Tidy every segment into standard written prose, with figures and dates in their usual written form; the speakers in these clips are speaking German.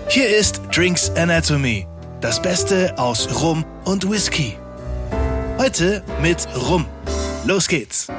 Hier ist Drinks Anatomy, das Beste aus Rum und Whisky. Heute mit Rum. Los geht's!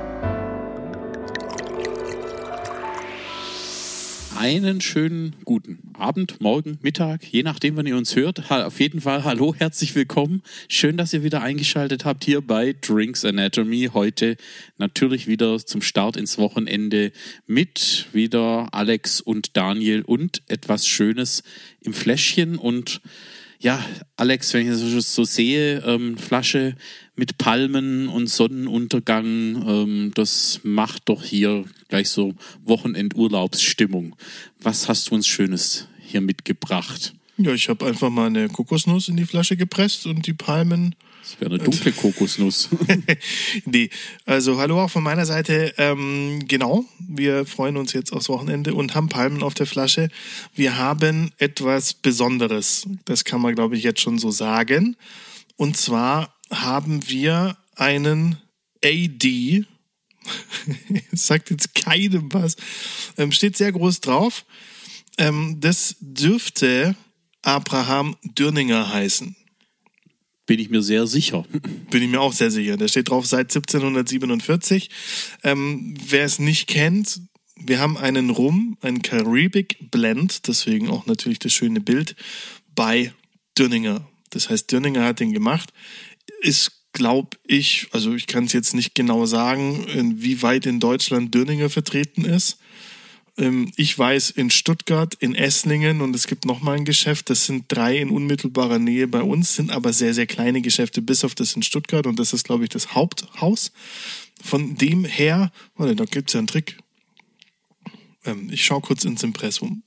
Einen schönen guten Abend, Morgen, Mittag, je nachdem, wann ihr uns hört. Auf jeden Fall hallo, herzlich willkommen. Schön, dass ihr wieder eingeschaltet habt hier bei Drinks Anatomy. Heute natürlich wieder zum Start ins Wochenende mit wieder Alex und Daniel und etwas Schönes im Fläschchen. Und ja, Alex, wenn ich das so sehe, Flasche mit Palmen und Sonnenuntergang, das macht doch hier gleich so Wochenendurlaubsstimmung. Was hast du uns Schönes hier mitgebracht? Ja, ich habe einfach mal eine Kokosnuss in die Flasche gepresst und die Palmen. Das wäre eine dunkle Kokosnuss. Nee, also hallo auch von meiner Seite. Genau, wir freuen uns jetzt aufs Wochenende und haben Palmen auf der Flasche. Wir haben etwas Besonderes, das kann man glaube ich jetzt schon so sagen. Und zwar haben wir einen AD, sagt jetzt keinem was, steht sehr groß drauf. Das dürfte Abraham Dürninger heißen. Bin ich mir sehr sicher. Bin ich mir auch sehr sicher. Da steht drauf seit 1747. Wer es nicht kennt, wir haben einen Rum, einen Caribbean Blend, deswegen auch natürlich das schöne Bild, bei Dürninger. Das heißt, Dürninger hat den gemacht. Ist, glaube ich, also ich kann es jetzt nicht genau sagen, inwieweit in Deutschland Dürninger vertreten ist. Ich weiß, in Stuttgart, in Esslingen und es gibt nochmal ein Geschäft, das sind 3 in unmittelbarer Nähe bei uns, sind aber sehr, sehr kleine Geschäfte, bis auf das in Stuttgart und das ist, glaube ich, das Haupthaus. Von dem her, warte, da gibt es ja einen Trick. Ich schaue kurz ins Impressum.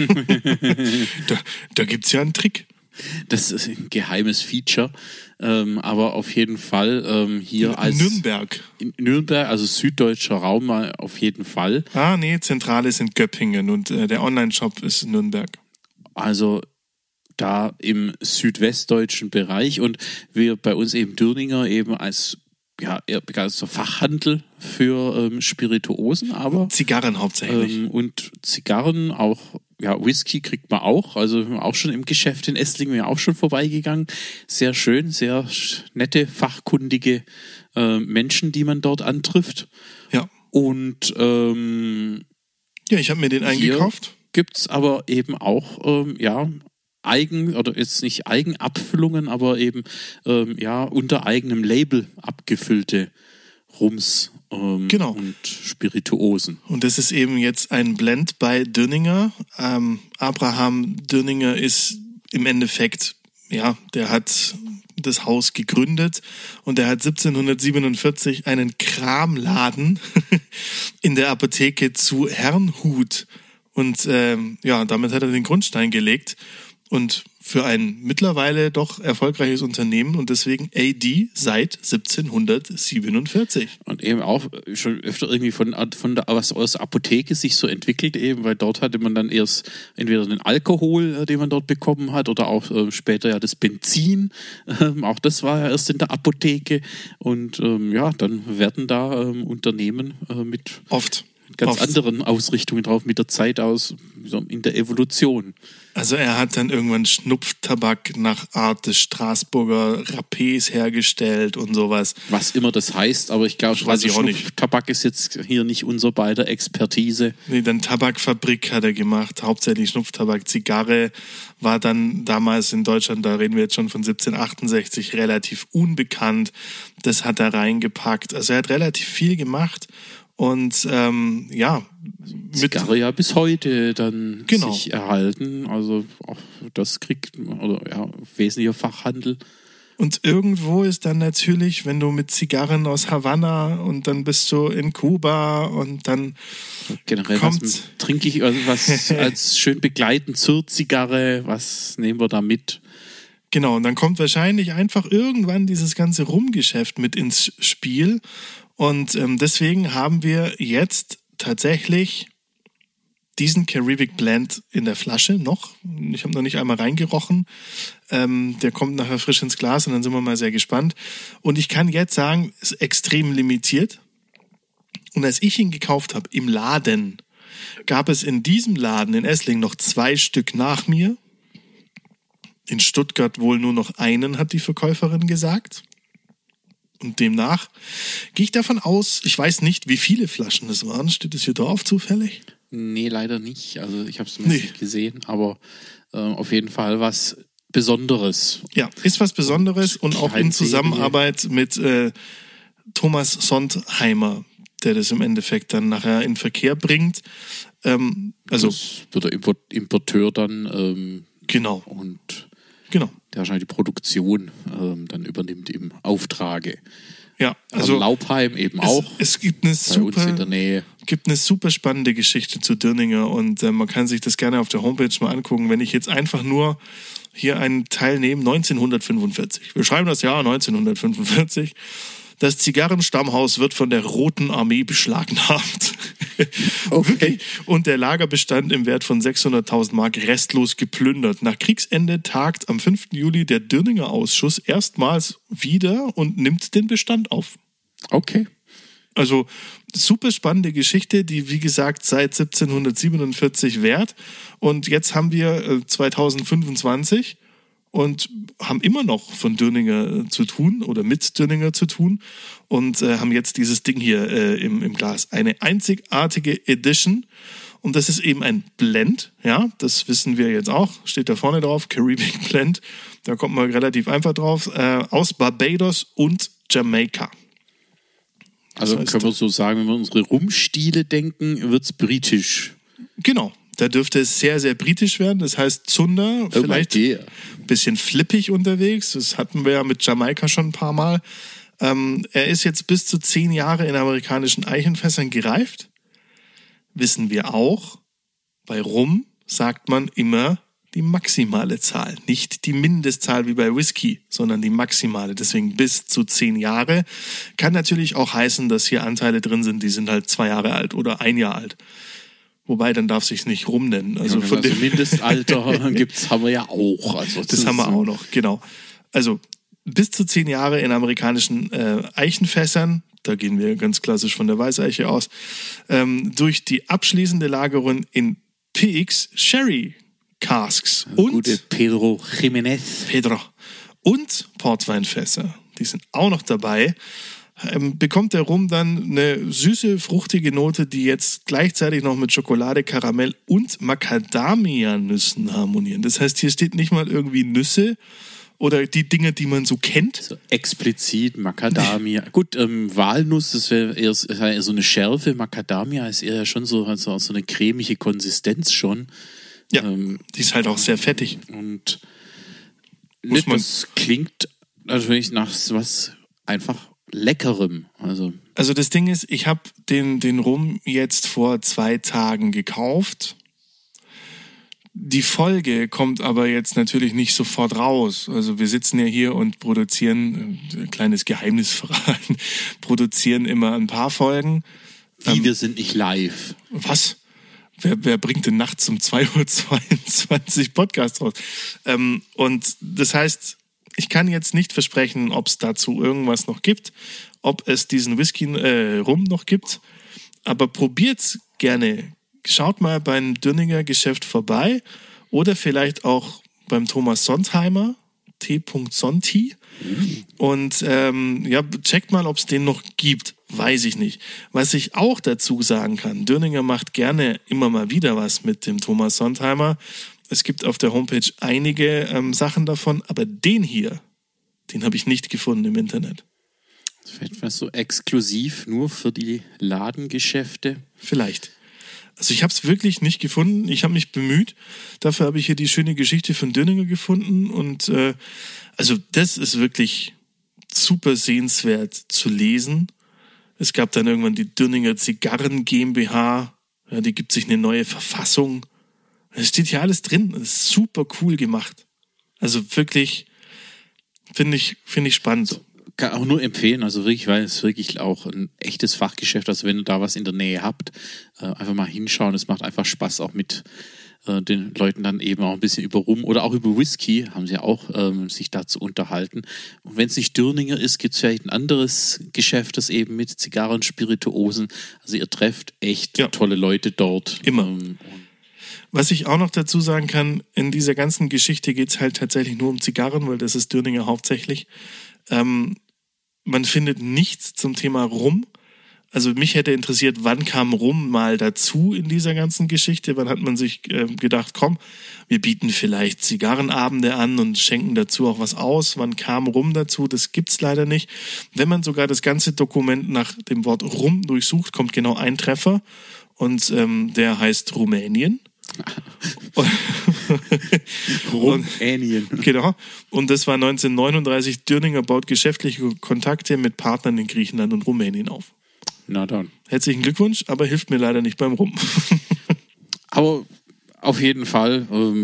da gibt es ja einen Trick. Das ist ein geheimes Feature, aber auf jeden Fall hier als Nürnberg. In Nürnberg, also süddeutscher Raum auf jeden Fall. Ah, nee, Zentrale ist in Göppingen und der Online-Shop ist in Nürnberg. Also da im südwestdeutschen Bereich und wir bei uns eben Dürninger eben als eher begeisterter Fachhandel für Spirituosen, aber Zigarren hauptsächlich. Und Zigarren auch. Ja, Whisky kriegt man auch, also auch schon im Geschäft in Esslingen, wir auch schon vorbeigegangen. Sehr schön, sehr nette, fachkundige Menschen, die man dort antrifft. Ja. Und ja, ich habe mir den eingekauft. Gibt's aber eben auch, oder jetzt nicht Eigenabfüllungen, aber eben, unter eigenem Label abgefüllte Rums. Genau. Und Spirituosen. Und das ist eben jetzt ein Blend bei Dürninger. Abraham Dürninger ist im Endeffekt, der hat das Haus gegründet und er hat 1747 einen Kramladen in der Apotheke zu Herrnhut und damit hat er den Grundstein gelegt und für ein mittlerweile doch erfolgreiches Unternehmen und deswegen AD seit 1747. Und eben auch schon öfter irgendwie von der aus der Apotheke sich so entwickelt eben, weil dort hatte man dann erst entweder den Alkohol, den man dort bekommen hat, oder auch später ja das Benzin. Auch das war ja erst in der Apotheke und dann werden da Unternehmen mit oft anderen Ausrichtungen drauf, mit der Zeit aus, in der Evolution. Also er hat dann irgendwann Schnupftabak nach Art des Straßburger Rapés hergestellt und sowas. Was immer das heißt, aber ich glaube, Schnupftabak ist jetzt hier nicht unser beider Expertise. Nee, dann Tabakfabrik hat er gemacht, hauptsächlich Schnupftabak. Zigarre war dann damals in Deutschland, da reden wir jetzt schon von 1768, relativ unbekannt. Das hat er reingepackt. Also er hat relativ viel gemacht. Und Zigarre ja bis heute dann sich erhalten. Also auch das kriegt wesentlicher Fachhandel. Und irgendwo ist dann natürlich, wenn du mit Zigarren aus Havanna und dann bist du in Kuba und dann generell trinke ich was als schön begleitend zur Zigarre, was nehmen wir da mit? Genau, und dann kommt wahrscheinlich einfach irgendwann dieses ganze Rumgeschäft mit ins Spiel. Und deswegen haben wir jetzt tatsächlich diesen Caribbean Blend in der Flasche noch. Ich habe noch nicht einmal reingerochen. Der kommt nachher frisch ins Glas und dann sind wir mal sehr gespannt. Und ich kann jetzt sagen, ist extrem limitiert. Und als ich ihn gekauft habe im Laden, gab es in diesem Laden in Essling noch 2 Stück nach mir. In Stuttgart wohl nur noch einen, hat die Verkäuferin gesagt. Und demnach gehe ich davon aus, ich weiß nicht, wie viele Flaschen es waren. Steht es hier drauf zufällig? Nee, leider nicht. Also ich habe es nicht gesehen, aber auf jeden Fall was Besonderes. Ja, ist was Besonderes und auch in Zusammenarbeit mit Thomas Sontheimer, der das im Endeffekt dann nachher in Verkehr bringt. Also das wird der Importeur dann genau. Und genau. der wahrscheinlich die Produktion dann übernimmt im Auftrage. Ja, also Laupheim eben auch. Es gibt eine bei uns in der Nähe. Gibt eine super spannende Geschichte zu Dürninger und man kann sich das gerne auf der Homepage mal angucken. Wenn ich jetzt einfach nur hier einen Teil nehme, 1945. Wir schreiben das Jahr 1945. Das Zigarrenstammhaus wird von der Roten Armee beschlagnahmt. Okay. Und der Lagerbestand im Wert von 600.000 Mark restlos geplündert. Nach Kriegsende tagt am 5. Juli der Dürninger Ausschuss erstmals wieder und nimmt den Bestand auf. Okay. Also super spannende Geschichte, die wie gesagt seit 1747 währt. Und jetzt haben wir 2025 und haben immer noch von Dürninger zu tun oder mit Dürninger zu tun und haben jetzt dieses Ding hier im Glas. Eine einzigartige Edition und das ist eben ein Blend, ja, das wissen wir jetzt auch, steht da vorne drauf, Caribbean Blend, da kommt man relativ einfach drauf, aus Barbados und Jamaika. Also das heißt, können wir so sagen, wenn wir unsere Rumstile denken, wird es britisch. Genau. Da dürfte es sehr, sehr britisch werden. Das heißt Zunder, vielleicht ein bisschen flippig unterwegs. Das hatten wir ja mit Jamaika schon ein paar Mal. Er ist jetzt bis zu 10 Jahre in amerikanischen Eichenfässern gereift. Wissen wir auch. Bei Rum sagt man immer die maximale Zahl. Nicht die Mindestzahl wie bei Whisky, sondern die maximale. Deswegen bis zu 10 Jahre. Kann natürlich auch heißen, dass hier Anteile drin sind, die sind halt 2 Jahre alt oder 1 Jahr alt. Wobei, dann darf es sich nicht Rum nennen. Also, von dem Mindestalter gibt's, haben wir ja auch. Also das haben wir auch noch, genau. Also bis zu 10 Jahre in amerikanischen Eichenfässern, da gehen wir ganz klassisch von der Weißeiche aus, durch die abschließende Lagerung in PX Sherry Casks und gute Pedro Jiménez. Und Portweinfässer. Die sind auch noch dabei. Bekommt der Rum dann eine süße, fruchtige Note, die jetzt gleichzeitig noch mit Schokolade, Karamell und Macadamia-Nüssen harmonieren. Das heißt, hier steht nicht mal irgendwie Nüsse oder die Dinge, die man so kennt. So explizit Macadamia. Gut, Walnuss, das wäre eher so eine Schärfe. Macadamia ist eher schon so eine cremige Konsistenz schon. Ja, die ist halt auch sehr fettig. Und das klingt natürlich nach was einfach Leckerem. Also das Ding ist, ich habe den Rum jetzt vor 2 Tagen gekauft. Die Folge kommt aber jetzt natürlich nicht sofort raus. Also wir sitzen ja hier und produzieren, ein kleines Geheimnis verraten, produzieren immer ein paar Folgen. Wir sind nicht live. Was? Wer bringt denn nachts um 2:22 Uhr Podcast raus? Und das heißt, ich kann jetzt nicht versprechen, ob es dazu irgendwas noch gibt, ob es diesen Whisky Rum noch gibt, aber probiert's gerne. Schaut mal beim Dürninger Geschäft vorbei oder vielleicht auch beim Thomas Sontheimer, t.sonti. Und checkt mal, ob es den noch gibt. Weiß ich nicht. Was ich auch dazu sagen kann, Dürninger macht gerne immer mal wieder was mit dem Thomas Sontheimer. Es gibt auf der Homepage einige Sachen davon, aber den hier, den habe ich nicht gefunden im Internet. Vielleicht was so exklusiv nur für die Ladengeschäfte? Vielleicht. Also ich habe es wirklich nicht gefunden. Ich habe mich bemüht. Dafür habe ich hier die schöne Geschichte von Dürninger gefunden. Und also das ist wirklich super sehenswert zu lesen. Es gab dann irgendwann die Dürninger Zigarren GmbH. Ja, die gibt sich eine neue Verfassung. Es steht hier alles drin. Das ist super cool gemacht. Also wirklich, finde ich spannend. Kann auch nur empfehlen, also wirklich, weil es wirklich auch ein echtes Fachgeschäft, also wenn ihr da was in der Nähe habt, einfach mal hinschauen, es macht einfach Spaß auch mit den Leuten dann eben auch ein bisschen über Rum oder auch über Whisky haben sie auch sich dazu unterhalten. Und wenn es nicht Dürninger ist, gibt es vielleicht ein anderes Geschäft, das eben mit Zigarren, Spirituosen, also ihr trefft echt tolle Leute dort. Immer. Was ich auch noch dazu sagen kann, in dieser ganzen Geschichte geht es halt tatsächlich nur um Zigarren, weil das ist Dürninger hauptsächlich. Man findet nichts zum Thema Rum. Also mich hätte interessiert, wann kam Rum mal dazu in dieser ganzen Geschichte? Wann hat man sich gedacht, komm, wir bieten vielleicht Zigarrenabende an und schenken dazu auch was aus? Wann kam Rum dazu? Das gibt's leider nicht. Wenn man sogar das ganze Dokument nach dem Wort Rum durchsucht, kommt genau ein Treffer und der heißt Rumänien. Rumänien. Genau. Und das war 1939. Dürninger baut geschäftliche Kontakte mit Partnern in Griechenland und Rumänien auf. Na dann. Herzlichen Glückwunsch, aber hilft mir leider nicht beim Rum. Aber auf jeden Fall,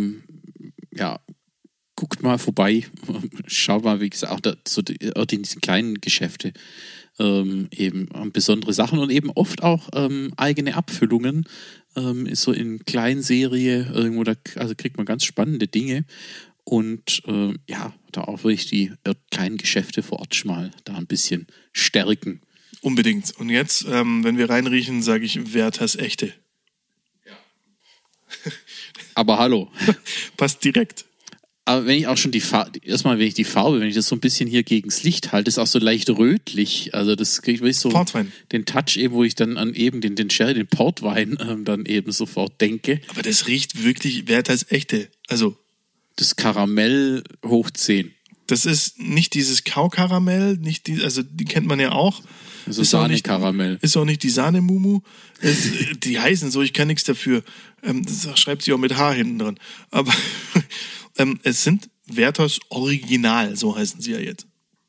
guckt mal vorbei. Schaut mal, wie gesagt, auch in diesen kleinen Geschäfte eben besondere Sachen und eben oft auch eigene Abfüllungen. Ist so in Kleinserie irgendwo, also kriegt man ganz spannende Dinge. Und da auch wirklich die kleinen Geschäfte vor Ort schon mal da ein bisschen stärken. Unbedingt. Und jetzt, wenn wir reinriechen, sage ich Werthers Echte. Ja. Aber hallo. Passt direkt. Aber wenn ich auch schon die Farbe, wenn ich das so ein bisschen hier gegens Licht halte, ist auch so leicht rötlich. Also das kriegt wirklich so Portwein. Den Touch eben, wo ich dann an eben den Sherry, den Portwein dann eben sofort denke. Aber das riecht wirklich Werthers Echte. Also das Karamell hoch 10. Das ist nicht dieses Kaukaramell, also die kennt man ja auch. Also Sahne-Karamell. Ist auch nicht die Sahne-Mumu. Die heißen so, ich kann nichts dafür. Das schreibt sie auch mit H hinten dran. Aber es sind Werthers Original, so heißen sie ja jetzt.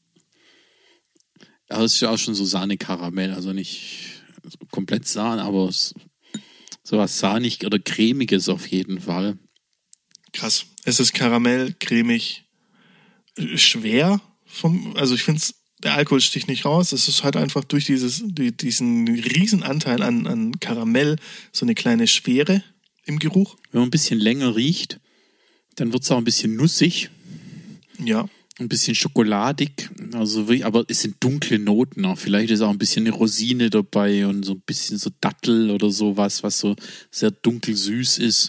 Ja, das ist ja auch schon so Sahne-Karamell, also nicht komplett Sahne, aber sowas sahnig oder cremiges auf jeden Fall. Krass. Es ist Karamell, cremig, schwer. Also ich finde es, der Alkohol sticht nicht raus. Es ist halt einfach durch diesen riesen Anteil an Karamell so eine kleine Schwere im Geruch. Wenn man ein bisschen länger riecht, dann wird es auch ein bisschen nussig. Ja. Ein bisschen schokoladig. Also wirklich, aber es sind dunkle Noten auch. Vielleicht ist auch ein bisschen eine Rosine dabei und so ein bisschen so Dattel oder sowas, was so sehr dunkel süß ist.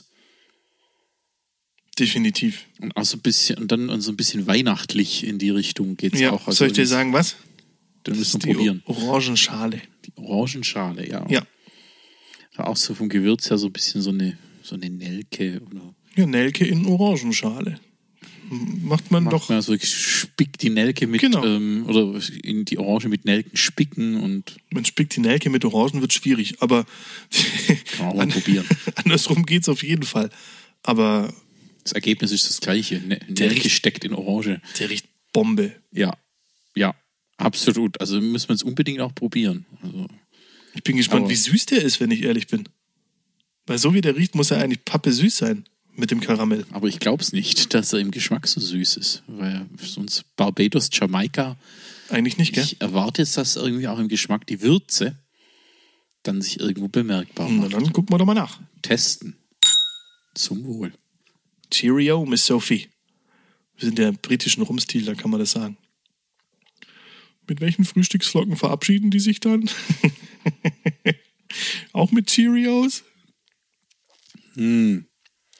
Definitiv. Und auch so ein bisschen, und dann so ein bisschen weihnachtlich in die Richtung geht es auch. Also soll ich dir sagen, was? Dann müssen wir probieren. Orangenschale. Die Orangenschale, ja. Ja. Auch so vom Gewürz her so ein bisschen so eine Nelke. Oder ja, Nelke in Orangenschale. Macht man doch. Also ich spick die Nelke mit, oder in die Orange mit Nelken spicken und. Man spickt die Nelke mit Orangen, wird schwierig, aber. Kann man mal probieren. Andersrum geht's auf jeden Fall. Aber. Das Ergebnis ist das gleiche. Nelke steckt in Orange. Der riecht Bombe. Ja, absolut. Also müssen wir es unbedingt auch probieren. Also, ich bin gespannt, wie süß der ist, wenn ich ehrlich bin. Weil so wie der riecht, muss er eigentlich pappe süß sein mit dem Karamell. Aber ich glaube es nicht, dass er im Geschmack so süß ist. Weil sonst Barbados, Jamaika. Eigentlich nicht, gell? Ich erwarte jetzt, dass irgendwie auch im Geschmack die Würze dann sich irgendwo bemerkbar macht. Na dann gucken wir doch mal nach. Testen. Zum Wohl. Cheerio, Miss Sophie. Wir sind ja im britischen Rumstil, da kann man das sagen. Mit welchen Frühstücksflocken verabschieden die sich dann? Auch mit Cheerios? Und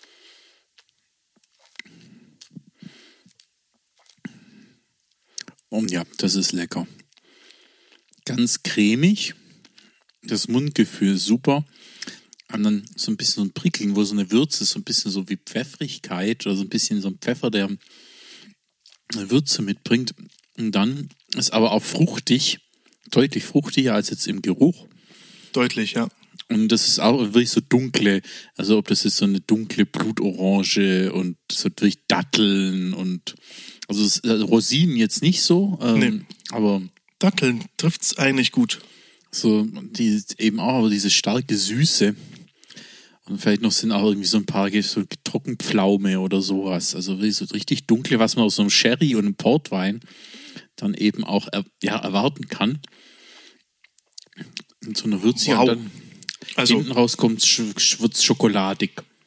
ja, das ist lecker. Ganz cremig. Das Mundgefühl super. Und dann so ein bisschen so ein Prickeln, wo so eine Würze ist, so ein bisschen so wie Pfeffrigkeit oder so ein bisschen so ein Pfeffer, der eine Würze mitbringt. Und dann ist aber auch fruchtig, deutlich fruchtiger als jetzt im Geruch. Deutlich, ja. Und das ist auch wirklich so dunkle, also ob das ist so eine dunkle Blutorange und so wirklich Datteln und also Rosinen jetzt nicht so, nee. Aber Datteln trifft's eigentlich gut. So, die eben auch aber diese starke Süße. Und vielleicht noch sind auch irgendwie so ein paar so Trockenpflaume oder sowas. Also so richtig dunkle, was man aus so einem Sherry und einem Portwein dann eben auch erwarten kann. Und so eine Würze und dann hinten raus wird es schokoladig.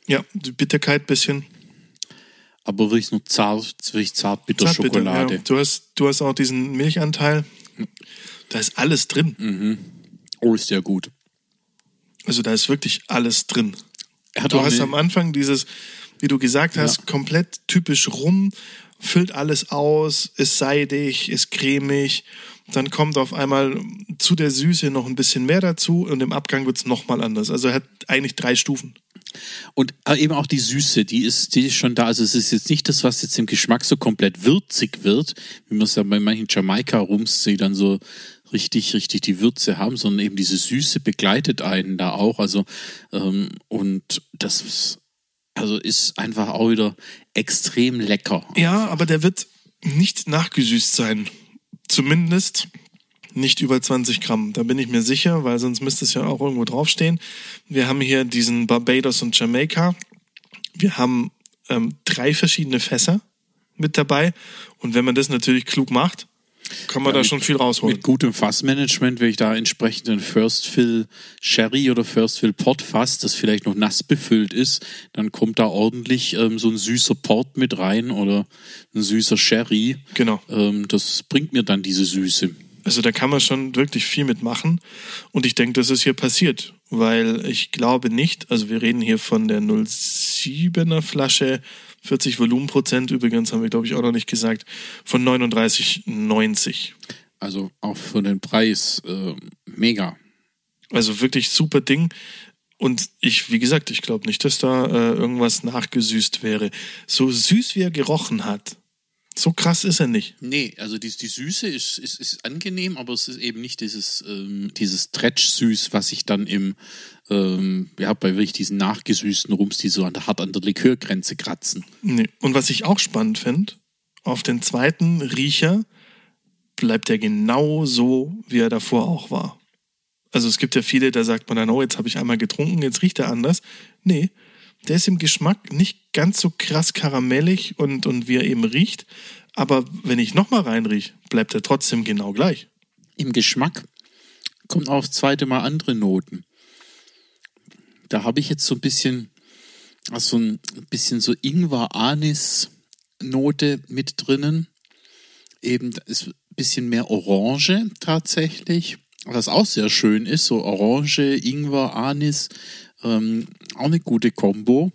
Ja, die Bitterkeit ein bisschen. Aber wirklich nur zart bitter Schokolade. Ja. Du hast auch diesen Milchanteil. Da ist alles drin. Oh, ist ja gut. Also da ist wirklich alles drin. Hat Du auch hast am Anfang dieses, wie du gesagt hast, komplett typisch Rum, füllt alles aus, ist seidig, ist cremig. Dann kommt auf einmal zu der Süße noch ein bisschen mehr dazu und im Abgang wird es nochmal anders. Also er hat eigentlich 3 Stufen. Und eben auch die Süße, die ist schon da. Also es ist jetzt nicht das, was jetzt im Geschmack so komplett würzig wird, wie man es ja bei manchen Jamaika-Rums, die dann so richtig die Würze haben, sondern eben diese Süße begleitet einen da auch. Also und das ist einfach auch wieder extrem lecker. Ja, aber der wird nicht nachgesüßt sein. Zumindest nicht über 20 Gramm. Da bin ich mir sicher, weil sonst müsste es ja auch irgendwo draufstehen. Wir haben hier diesen Barbados und Jamaika. Wir haben 3 verschiedene Fässer mit dabei. Und wenn man das natürlich klug macht, kann man da schon viel rausholen. Mit gutem Fassmanagement, wenn ich da entsprechend einen First Fill Sherry oder First Fill Port Fass, das vielleicht noch nass befüllt ist, dann kommt da ordentlich so ein süßer Port mit rein oder ein süßer Sherry. Genau. Das bringt mir dann diese Süße. Also da kann man schon wirklich viel mitmachen. Und ich denke, das ist hier passiert. Weil ich glaube nicht, also wir reden hier von der 0,7er Flasche, 40 Volumenprozent übrigens, haben wir glaube ich auch noch nicht gesagt, von 39,90. Also auch für den Preis mega. Also wirklich super Ding. Und wie gesagt, ich glaube nicht, dass da irgendwas nachgesüßt wäre. So süß wie er gerochen hat, so krass ist er nicht. Nee, also die Süße ist angenehm, aber es ist eben nicht dieses Tretsch-Süß, was ich dann bei wirklich diesen nachgesüßten Rums, die so hart an der Likörgrenze kratzen. Nee. Und was ich auch spannend finde, auf den zweiten Riecher bleibt er genau so, wie er davor auch war. Also es gibt ja viele, da sagt man dann, oh, jetzt habe ich einmal getrunken, jetzt riecht er anders. Nee, der ist im Geschmack nicht ganz so krass karamellig und wie er eben riecht. Aber wenn ich nochmal reinrieche, bleibt er trotzdem genau gleich. Im Geschmack kommen auch das zweite Mal andere Noten. Da habe ich jetzt so ein bisschen so Ingwer-Anis-Note mit drinnen. Eben ist ein bisschen mehr Orange tatsächlich. Was auch sehr schön ist, so Orange, Ingwer, Anis, auch eine gute Kombo.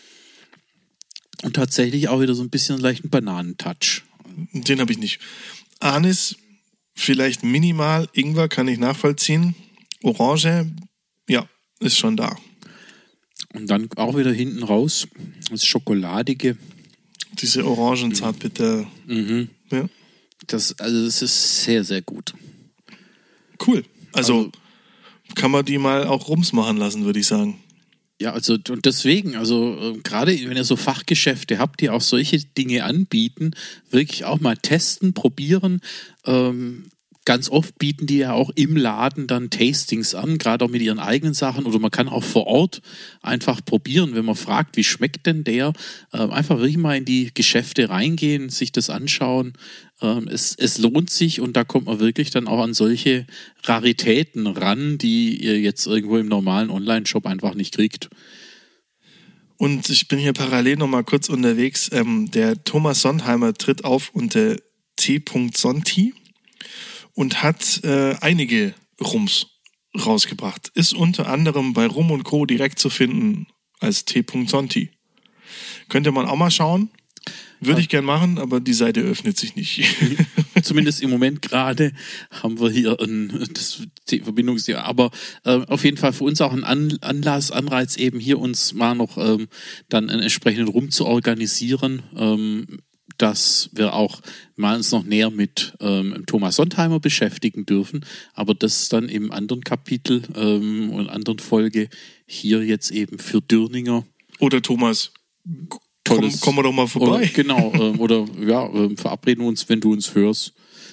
Und tatsächlich auch wieder so ein bisschen leichten Bananentouch. Den habe ich nicht. Anis vielleicht minimal, Ingwer kann ich nachvollziehen. Orange, ja, ist schon da. Und dann auch wieder hinten raus das Schokoladige. Diese Orangen zartbitter. Ja. Das ist sehr, sehr gut. Cool. Also kann man die mal auch Rums machen lassen, würde ich sagen. Ja, also und deswegen, gerade wenn ihr so Fachgeschäfte habt, die auch solche Dinge anbieten, wirklich auch mal testen, probieren. Ganz oft bieten die ja auch im Laden dann Tastings an, gerade auch mit ihren eigenen Sachen. Oder man kann auch vor Ort einfach probieren, wenn man fragt, wie schmeckt denn der? Einfach wirklich mal in die Geschäfte reingehen, sich das anschauen. Es lohnt sich und da kommt man wirklich dann auch an solche Raritäten ran, die ihr jetzt irgendwo im normalen Online-Shop einfach nicht kriegt. Und ich bin hier parallel nochmal kurz unterwegs. Der Thomas Sontheimer tritt auf unter t.sonti und hat einige Rums rausgebracht. Ist unter anderem bei Rum & Co. direkt zu finden als t.sonti. Könnte man auch mal schauen. Würde ich gern machen, aber die Seite öffnet sich nicht. Zumindest im Moment gerade haben wir hier die Verbindungsthema. Aber auf jeden Fall für uns auch ein Anreiz, eben hier uns mal noch dann einen entsprechenden Rum zu organisieren, dass wir auch mal uns noch näher mit Thomas Sontheimer beschäftigen dürfen. Aber das dann im anderen Kapitel und anderen Folge hier jetzt eben für Dürninger. Oder Thomas. Kommen wir doch mal vorbei. Verabreden uns, wenn du uns hörst.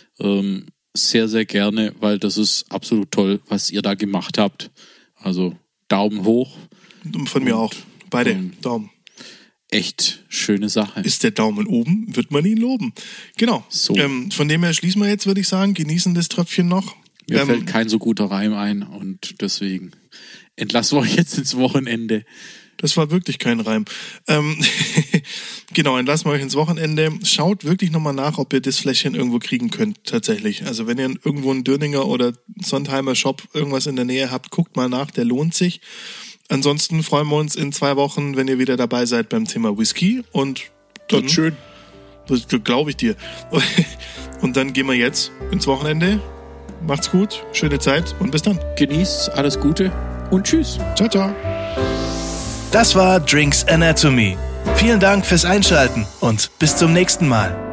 Sehr, sehr gerne, weil das ist absolut toll, was ihr da gemacht habt. Also Daumen hoch. Von mir auch. Beide Daumen. Echt schöne Sache. Ist der Daumen oben, wird man ihn loben. Genau. So. Von dem her schließen wir jetzt, würde ich sagen. Genießen das Tröpfchen noch. Mir fällt kein so guter Reim ein und deswegen entlassen wir euch jetzt ins Wochenende. Das war wirklich kein Reim. Genau, entlassen wir euch ins Wochenende. Schaut wirklich nochmal nach, ob ihr das Fläschchen irgendwo kriegen könnt, tatsächlich. Also wenn ihr irgendwo einen Döninger oder Sondheimer Shop irgendwas in der Nähe habt, guckt mal nach, der lohnt sich. Ansonsten freuen wir uns in 2 Wochen, wenn ihr wieder dabei seid beim Thema Whisky. Und dann, schön. Das glaube ich dir. Und dann gehen wir jetzt ins Wochenende. Macht's gut, schöne Zeit und bis dann. Genießt, alles Gute und tschüss. Ciao, ciao. Das war Drinks Anatomy. Vielen Dank fürs Einschalten und bis zum nächsten Mal.